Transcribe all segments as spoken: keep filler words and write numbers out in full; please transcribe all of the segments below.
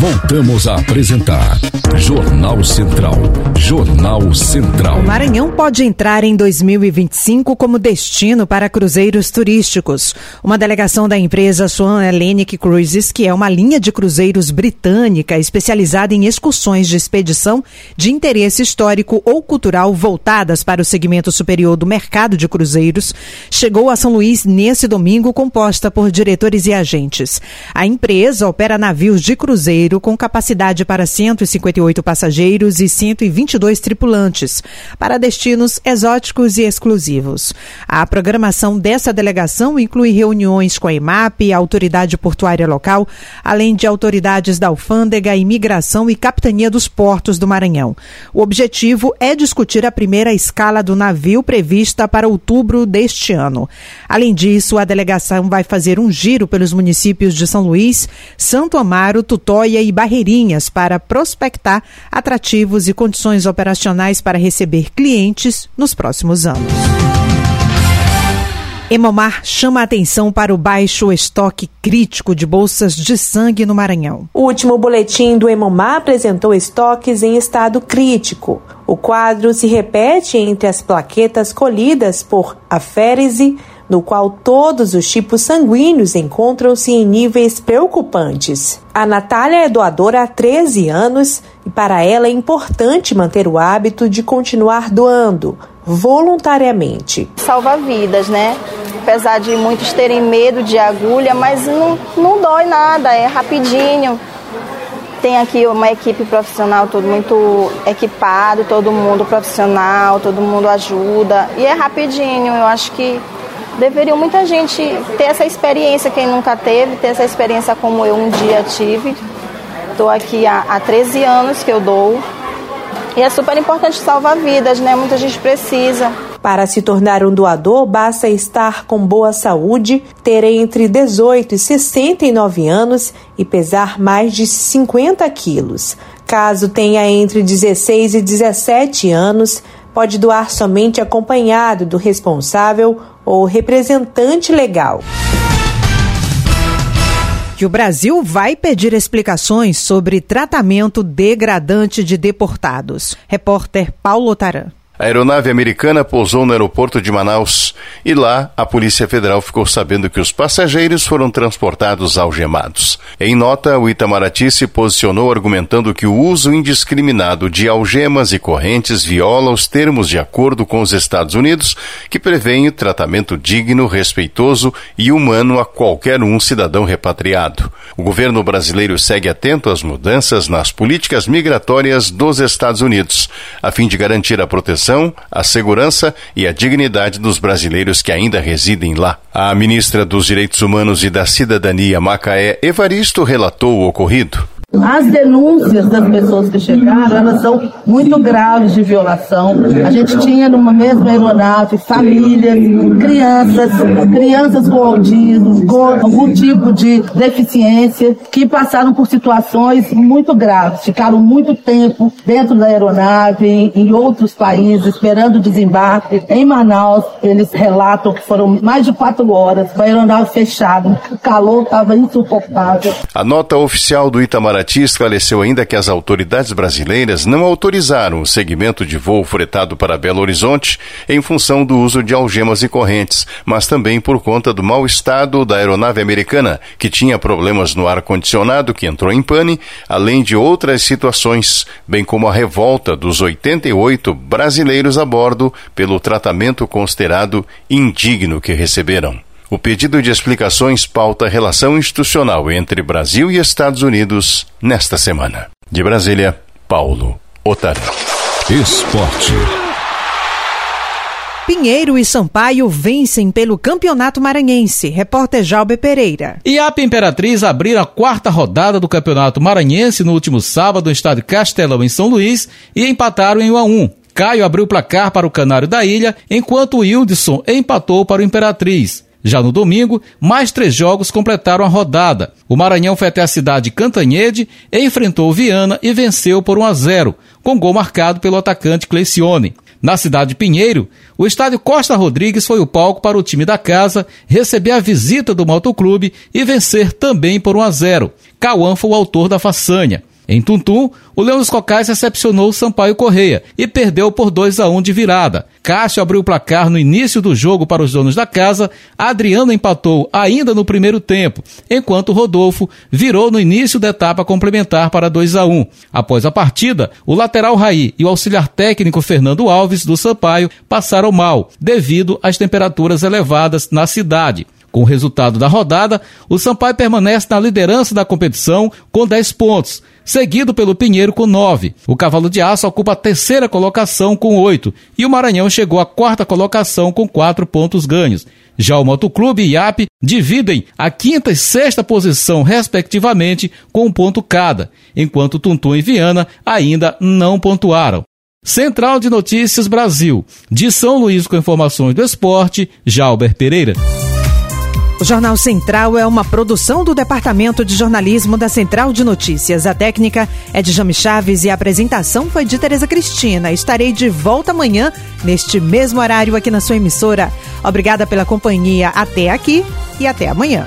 Voltamos a apresentar Jornal Central. Jornal Central. O Maranhão pode entrar em dois mil e vinte e cinco como destino para cruzeiros turísticos. Uma delegação da empresa Swan Hellenic Cruises, que é uma linha de cruzeiros britânica especializada em excursões de expedição de interesse histórico ou cultural voltadas para o segmento superior do mercado de cruzeiros, chegou a São Luís nesse domingo, composta por diretores e agentes. A empresa opera navios de cruzeiro com capacidade para cento e cinquenta e oito passageiros e cento e vinte e dois tripulantes, para destinos exóticos e exclusivos. A programação dessa delegação inclui reuniões com a EMAP, a autoridade portuária local, além de autoridades da alfândega, imigração e capitania dos portos do Maranhão. O objetivo é discutir a primeira escala do navio prevista para outubro deste ano. Além disso, a delegação vai fazer um giro pelos municípios de São Luís, Santo Amaro, Tutóia e Barreirinhas para prospectar atrativos e condições operacionais para receber clientes nos próximos anos. Hemomar chama a atenção para o baixo estoque crítico de bolsas de sangue no Maranhão. O último boletim do Hemomar apresentou estoques em estado crítico. O quadro se repete entre as plaquetas colhidas por aférese, no qual todos os tipos sanguíneos encontram-se em níveis preocupantes. A Natália é doadora há treze anos e para ela é importante manter o hábito de continuar doando voluntariamente. Salva vidas, né? Apesar de muitos terem medo de agulha, mas não, não dói nada, é rapidinho. Tem aqui uma equipe profissional, todo muito equipado, todo mundo profissional, todo mundo ajuda e é rapidinho. Eu acho que deveria muita gente ter essa experiência, quem nunca teve, ter essa experiência como eu um dia tive. Estou aqui há, há treze anos que eu dou. E é super importante salvar vidas, né? Muita gente precisa. Para se tornar um doador, basta estar com boa saúde, ter entre dezoito e sessenta e nove anos e pesar mais de cinquenta quilos. Caso tenha entre dezesseis e dezessete anos, pode doar somente acompanhado do responsável ou representante legal. Que o Brasil vai pedir explicações sobre tratamento degradante de deportados. Repórter Paulo Otaran. A aeronave americana pousou no aeroporto de Manaus e lá a Polícia Federal ficou sabendo que os passageiros foram transportados algemados. Em nota, o Itamaraty se posicionou argumentando que o uso indiscriminado de algemas e correntes viola os termos de acordo com os Estados Unidos, que prevêem o tratamento digno, respeitoso e humano a qualquer um cidadão repatriado. O governo brasileiro segue atento às mudanças nas políticas migratórias dos Estados Unidos, a fim de garantir a proteção, a segurança e a dignidade dos brasileiros que ainda residem lá. A ministra dos Direitos Humanos e da Cidadania, Macaé Evaristo, relatou o ocorrido. As denúncias das pessoas que chegaram, elas são muito graves de violação. A gente tinha numa mesma aeronave famílias, crianças, crianças com autismo, com algum tipo de deficiência, que passaram por situações muito graves. Ficaram muito tempo dentro da aeronave, em, em outros países, esperando o desembarque. Em Manaus, eles relatam que foram mais de quatro horas, com a aeronave fechada. O calor estava insuportável. A nota oficial do Itamaraty esclareceu ainda que as autoridades brasileiras não autorizaram o segmento de voo fretado para Belo Horizonte em função do uso de algemas e correntes, mas também por conta do mau estado da aeronave americana, que tinha problemas no ar-condicionado que entrou em pane, além de outras situações, bem como a revolta dos oitenta e oito brasileiros a bordo pelo tratamento considerado indigno que receberam. O pedido de explicações pauta a relação institucional entre Brasil e Estados Unidos nesta semana. De Brasília, Paulo Otaran. Esporte. Pinheiro e Sampaio vencem pelo Campeonato Maranhense. Repórter Jalber Pereira. E a Imperatriz abriram a quarta rodada do Campeonato Maranhense no último sábado no estádio Castelão, em São Luís, e empataram em um a um. Caio abriu o placar para o Canário da Ilha, enquanto o Wildson empatou para o Imperatriz. Já no domingo, mais três jogos completaram a rodada. O Maranhão foi até a cidade de Cantanhede, enfrentou o Viana e venceu por um a zero, com gol marcado pelo atacante Cleicione. Na cidade de Pinheiro, o estádio Costa Rodrigues foi o palco para o time da casa receber a visita do Motoclube e vencer também por um a zero. Cauã foi o autor da façanha. Em Tuntum, o Leão dos Cocais recepcionou o Sampaio Correia e perdeu por dois a um de virada. Cássio abriu o placar no início do jogo para os donos da casa, Adriano empatou ainda no primeiro tempo, enquanto Rodolfo virou no início da etapa complementar para dois a um. Após a partida, o lateral Raí e o auxiliar técnico Fernando Alves, do Sampaio, passaram mal, devido às temperaturas elevadas na cidade. Com o resultado da rodada, o Sampaio permanece na liderança da competição com dez pontos, seguido pelo Pinheiro com nove. O Cavalo de Aço ocupa a terceira colocação com oito e o Maranhão chegou à quarta colocação com quatro pontos ganhos. Já o Motoclube e I A P dividem a quinta e sexta posição, respectivamente, com um ponto cada, enquanto Tuntum e Viana ainda não pontuaram. Central de Notícias Brasil, de São Luís com informações do esporte, Jalber Pereira. O Jornal Central é uma produção do Departamento de Jornalismo da Central de Notícias. A técnica é de Jami Chaves e a apresentação foi de Tereza Cristina. Estarei de volta amanhã, neste mesmo horário aqui na sua emissora. Obrigada pela companhia até aqui e até amanhã.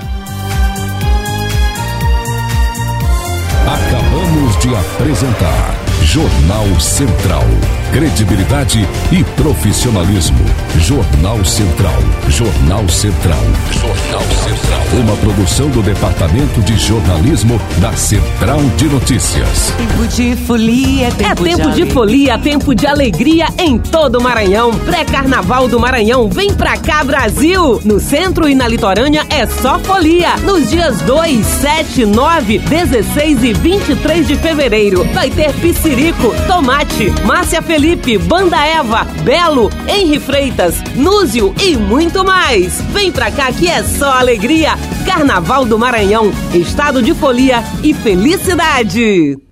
Acabamos de apresentar Jornal Central. Credibilidade e profissionalismo. Jornal Central. Jornal Central. Jornal Central. Uma produção do Departamento de Jornalismo da Central de Notícias. Tempo de folia, tempo, é tempo de, de folia, tempo de alegria em todo o Maranhão. Pré-Carnaval do Maranhão, vem pra cá, Brasil! No centro e na litorânea é só folia. Nos dias dois, sete, nove, dezesseis e vinte e três de fevereiro. Vai ter Piscirico, Tomate, Márcia Felipe, Banda Eva, Belo, Henri Freitas, Núzio e muito mais. Vem pra cá que é só alegria. Carnaval do Maranhão, estado de folia e felicidade.